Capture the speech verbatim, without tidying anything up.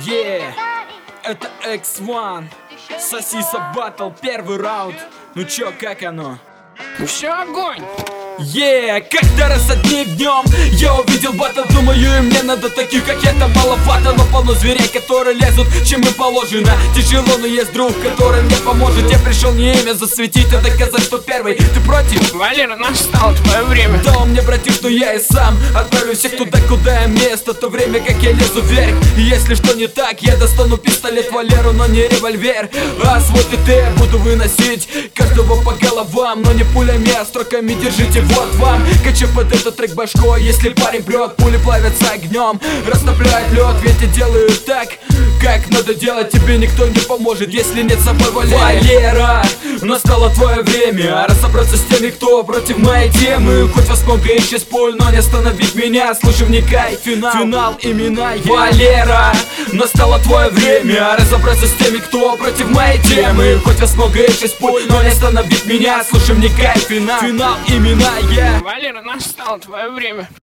Yeah, это икс один, Сосиса Баттл, первый раунд. Ну чё, как оно? Ну все, огонь! Yeah, когда раз одним днем я увидел баттл, думаю, и мне надо таких, как я-то маловато. Но полно зверей, которые лезут, чем им положено. Тяжело, но есть друг, который мне поможет. Я пришел не имя засветить, а доказать, что первый. Ты против? Валера, настало твое время. Да он мне братишь, что я и сам отправлю всех туда, куда им место. То время, как я лезу вверх. И если что не так, я достану пистолет Валеру, но не револьвер. А свой ТТ я буду выносить каждого по головам, но не пулями, а строками. Держите, вот вам, качу под этот трек башкой. Если парень прет, пули плавятся огнем, растопляют лед, ведь я делаю так, как надо делать. Тебе никто не поможет, если нет с собой Валера. Валера, настало твое время разобраться с теми, кто против моей темы. Хоть вас много и шесть пуль, но не остановить меня. Слушай, вникай, финал, финал имена я. Валера, настало твое время разобраться с теми, кто против моей темы. Хоть вас много и шесть пуль, но не остановить меня. Слушай, вникай, финал, финал имена я. Валера, настало твое время.